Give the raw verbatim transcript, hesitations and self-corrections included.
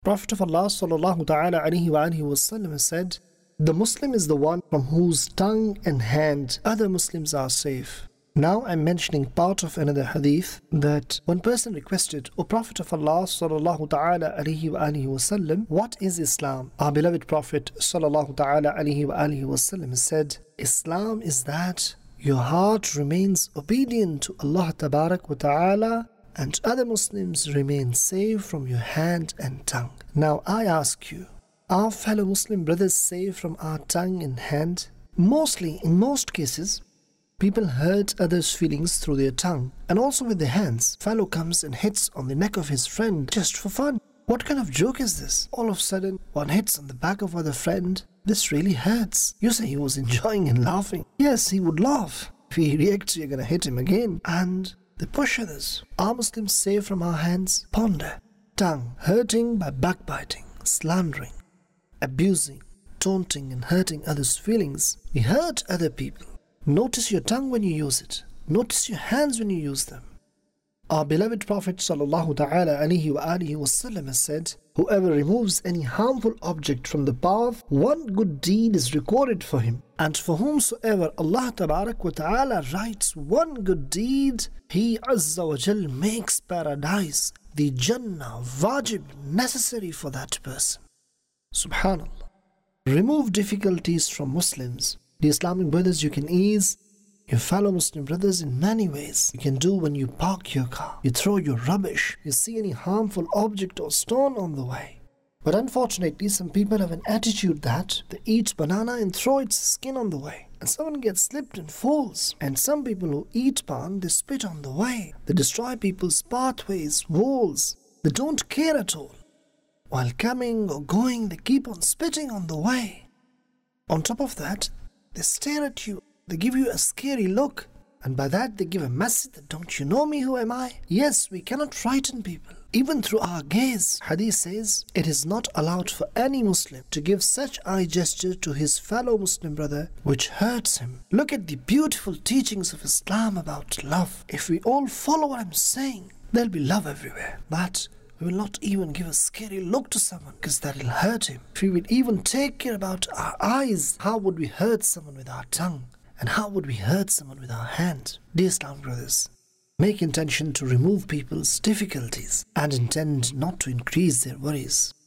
Prophet of Allah sallallahu ta'ala alayhi wa alihi wasallam said, the Muslim is the one from whose tongue and hand other Muslims are safe. Now I'm mentioning part of another hadith that one person requested, O Prophet of Allah sallallahu ta'ala alayhi wa alihi wasallam, what is Islam? Our beloved Prophet sallallahu ta'ala alayhi wa alihi wasallam said, Islam is that your heart remains obedient to Allah tabarak wa ta'ala and other Muslims remain safe from your hand and tongue. Now I ask you, are fellow Muslim brothers safe from our tongue and hand? Mostly, in most cases, people hurt others' feelings through their tongue and also with their hands. Fellow comes and hits on the neck of his friend just for fun. What kind of joke is this? All of a sudden, one hits on the back of other friend. This really hurts. You say he was enjoying and laughing. Yes, he would laugh. If he reacts, you're gonna hit him again. And they push others. Are Muslims safe from our hands? Ponder. Tongue. Hurting by backbiting, slandering, abusing, taunting and hurting others' feelings. We hurt other people. Notice your tongue when you use it. Notice your hands when you use them. Our beloved Prophet sallallahu ta'ala alayhi wa alihi wasallam has said, whoever removes any harmful object from the path, one good deed is recorded for him. And for whomsoever Allah tabarak wa ta'ala writes one good deed, He azza wa jal makes paradise, the Jannah, wajib, necessary for that person. Subhanallah. Remove difficulties from Muslims. The Islamic brothers, you can ease your fellow Muslim brothers in many ways. You can do when you park your car, you throw your rubbish, you see any harmful object or stone on the way. But unfortunately, some people have an attitude that they eat banana and throw its skin on the way. And someone gets slipped and falls. And some people who eat pan, they spit on the way. They destroy people's pathways, walls. They don't care at all. While coming or going, they keep on spitting on the way. On top of that, they stare at you. They give you a scary look. And by that, they give a message that, don't you know me, who am I? Yes, we cannot frighten people. Even through our gaze, Hadith says, it is not allowed for any Muslim to give such eye gesture to his fellow Muslim brother which hurts him. Look at the beautiful teachings of Islam about love. If we all follow what I'm saying, there'll be love everywhere. But we will not even give a scary look to someone because that will hurt him. If we would even take care about our eyes, how would we hurt someone with our tongue? And how would we hurt someone with our hand? Dear Islam brothers, make intention to remove people's difficulties and intend not to increase their worries.